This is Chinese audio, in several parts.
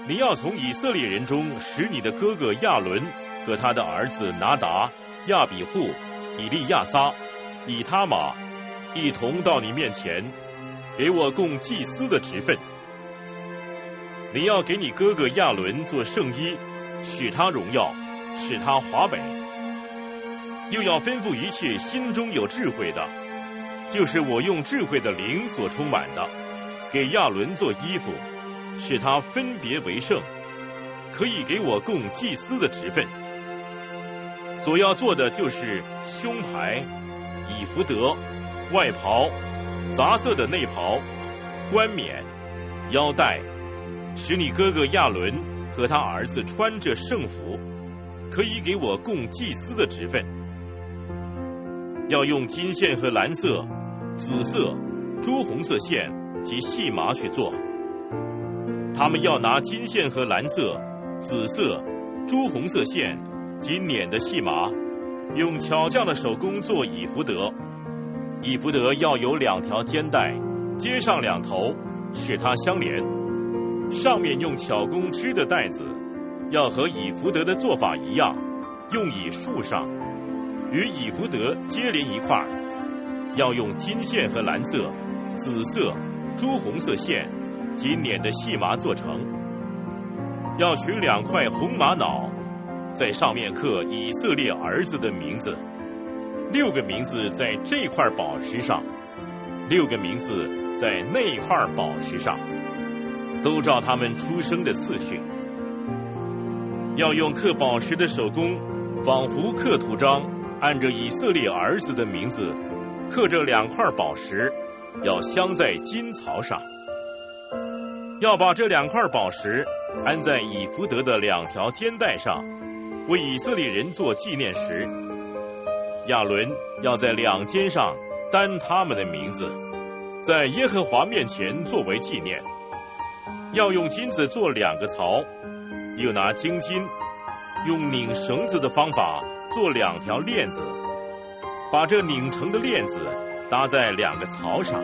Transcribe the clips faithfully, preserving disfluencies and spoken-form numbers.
你要从以色列人中使你的哥哥亚伦和他的儿子拿达、亚比户、以利亚撒、以他玛一同到你面前，给我供祭司的职分。你要给你哥哥亚伦做圣衣，使他荣耀，使他华美。又要吩咐一切心中有智慧的，就是我用智慧的灵所充满的，给亚伦做衣服，使他分别为圣，可以给我供祭司的职分。所要做的就是胸牌、以弗得、外袍、杂色的内袍、冠冕、腰带，使你哥哥亚伦和他儿子穿着圣服，可以给我供祭司的职分。要用金线和蓝色、紫色、朱红色线及细麻去做。他们要拿金线和蓝色、紫色、朱红色线及捻的细麻，用巧匠的手工做以弗得。以弗得要有两条肩带，接上两头，使它相连。上面用巧工织的带子，要和以弗得的做法一样，用以束上，与以弗得接连一块。要用金线和蓝色、紫色、朱红色线及捻的细麻做成。要取两块红玛瑙，在上面刻以色列儿子的名字，六个名字在这块宝石上，六个名字在那块宝石上，都照他们出生的次序。要用刻宝石的手工，仿佛刻图章，按着以色列儿子的名字刻着两块宝石，要镶在金槽上。要把这两块宝石安在以弗得的两条肩带上，为以色列人做纪念石。亚伦要在两肩上担他们的名字，在耶和华面前作为纪念。要用金子做两个槽，又拿精金用拧绳子的方法做两条链子，把这拧成的链子搭在两个槽上。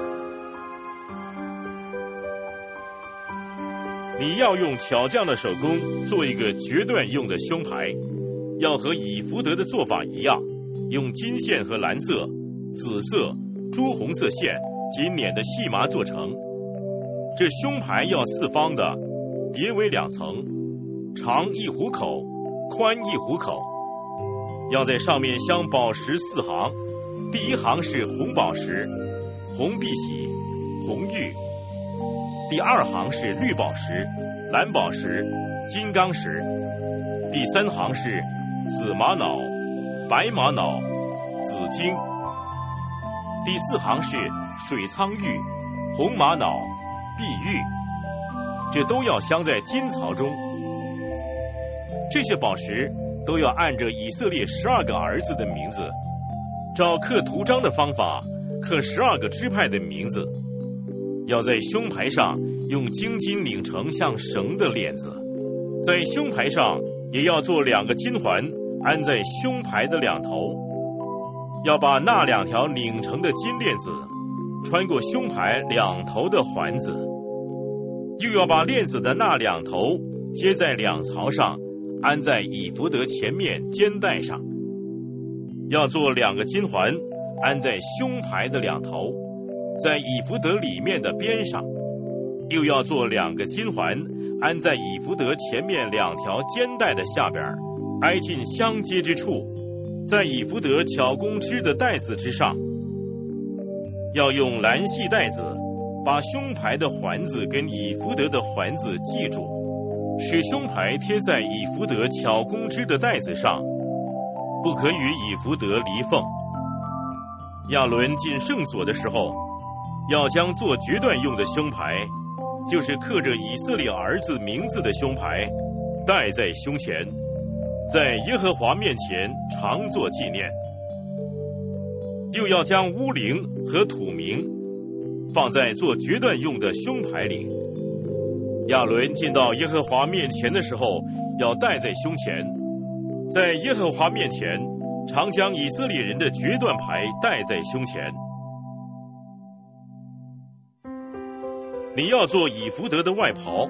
你要用巧匠的手工做一个决断用的胸牌，要和以弗得的做法一样，用金线和蓝色、紫色、朱红色线及捻的细麻做成。这胸牌要四方的，叠为两层，长一虎口，宽一虎口。要在上面镶宝石四行，第一行是红宝石、红碧玺、红玉；第二行是绿宝石、蓝宝石、金刚石；第三行是紫玛瑙、白玛瑙、紫金；第四行是水苍玉、红玛瑙、碧玉，这都要镶在金槽中。这些宝石都要按着以色列十二个儿子的名字，照刻图章的方法刻十二个支派的名字。要在胸牌上用精金拧成像绳的链子，在胸牌上也要做两个金环，安在胸牌的两头。要把那两条拧成的金链子穿过胸牌两头的环子，又要把链子的那两头接在两槽上，安在以弗得前面肩带上。要做两个金环，安在胸牌的两头，在以弗得里面的边上。又要做两个金环，安在以弗得前面两条肩带的下边，挨近相接之处，在以弗得巧工织的带子之上。要用蓝细带子把胸牌的环子跟以弗得的环子系住，使胸牌贴在以弗得巧工织的带子上，不可与以弗得离缝。亚伦进圣所的时候，要将做决断用的胸牌，就是刻着以色列儿子名字的胸牌，戴在胸前，在耶和华面前常作纪念。又要将乌灵和土名放在做决断用的胸牌里。亚伦进到耶和华面前的时候，要戴在胸前，在耶和华面前常将以色列人的决断牌戴在胸前。你要做以弗得的外袍，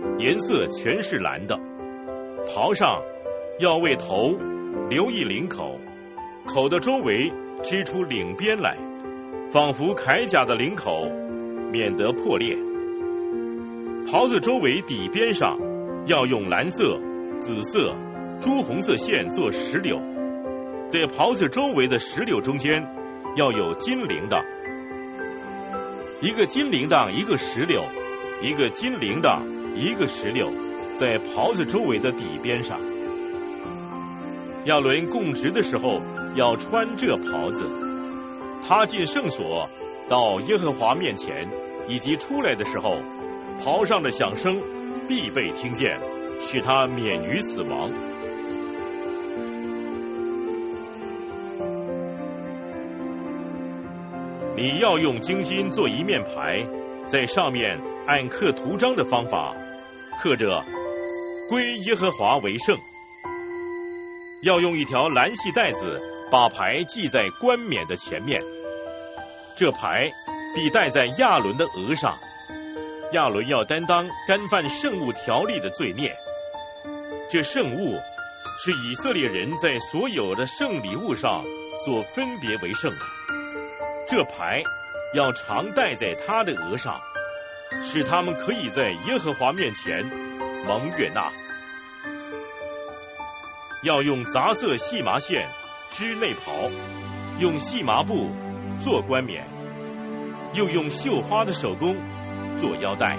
颜色全是蓝的。袍上要为头留一领口，口的周围织出领边来，仿佛铠甲的领口，免得破裂。袍子周围底边上要用蓝色、紫色、朱红色线做石榴，在袍子周围的石榴中间要有金铃铛，一个金铃铛一个石榴，一个金铃铛一个石榴，在袍子周围的底边上。亚伦供职的时候要穿这袍子，他进圣所到耶和华面前，以及出来的时候，袍上的响声必被听见，使他免于死亡。你要用精金做一面牌，在上面按刻图章的方法刻着归耶和华为圣。要用一条蓝细带子把牌系在冠冕的前面，这牌必戴在亚伦的额上。亚伦要担当干犯圣物条例的罪孽。这圣物是以色列人在所有的圣礼物上所分别为圣的，这牌要常戴在他的额上，使他们可以在耶和华面前蒙悦纳。要用杂色细麻线织内袍，用细麻布做冠冕，又用绣花的手工做腰带。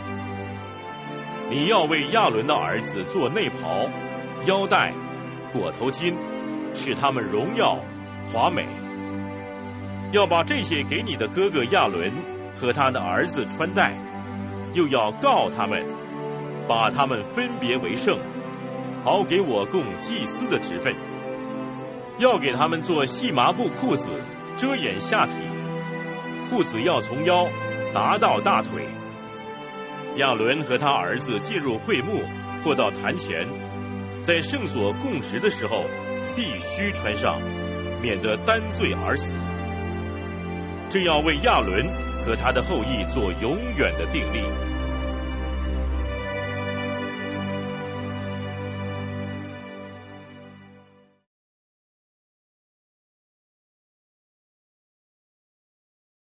你要为亚伦的儿子做内袍、腰带、裹头巾，使他们荣耀华美。要把这些给你的哥哥亚伦和他的儿子穿戴，又要告他们，把他们分别为圣，好给我供祭司的职分。要给他们做细麻布裤子，遮掩下体，裤子要从腰达到大腿。亚伦和他儿子进入会幕或到坛前，在圣所供职的时候必须穿上，免得担罪而死。这要为亚伦和他的后裔做永远的定例。